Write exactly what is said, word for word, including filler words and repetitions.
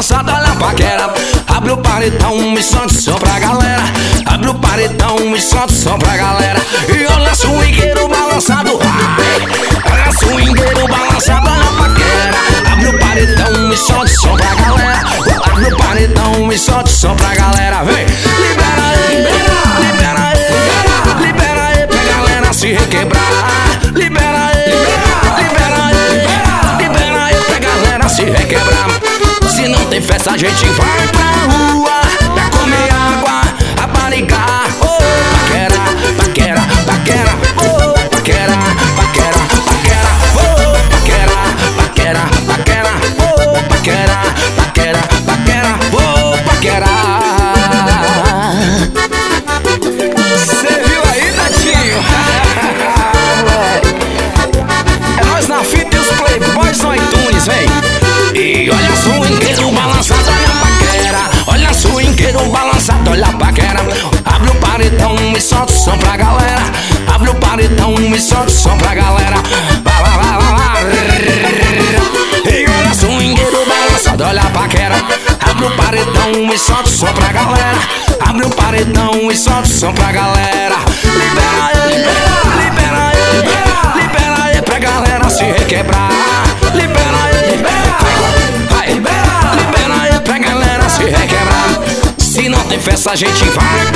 balançado, olha a paquera. Abre o paredão e solta o som pra galera. Abre o paredão e solta o som pra galera. E olha swingueiro balançado, ai. Olha swingueiro balançado, olha a paquera. Abre o paredão e solta o som pra galera. Abre o paredão e solta o som pra galera. Vem, libera aí, libera aí, libera aí pra galera se requebrar. Libera aí, libera aí, libera aí pra galera se requebrar. Se não tem festa a gente vai pra rua pra comer água, aparigar. Oh, paquera, paquera, paquera. Oh, paquera, paquera, paquera. Oh, paquera, paquera, paquera. Oh, paquera, paquera, paquera. Oh, paquera. Cê viu aí, Tatinho? É nós na fita e os playboys no iTunes, vem. E olha swingueiro balançado, olha a paquera. Olha swingueiro balançado, olha a paquera. Abre o paredão e solta o som pra galera. Abre o paredão e solta o som pra galera. Vai, vai, vai, vai, vai. E olha swingueiro balançado, olha a paquera. Abre o paredão e solta o som pra galera. Abre o paredão e solta o som pra galera. Libera aí, libera aí, libera aí pra galera se requebrar. Libera aí, libera aí pra galera se requebrar. Se não tem festa a gente vai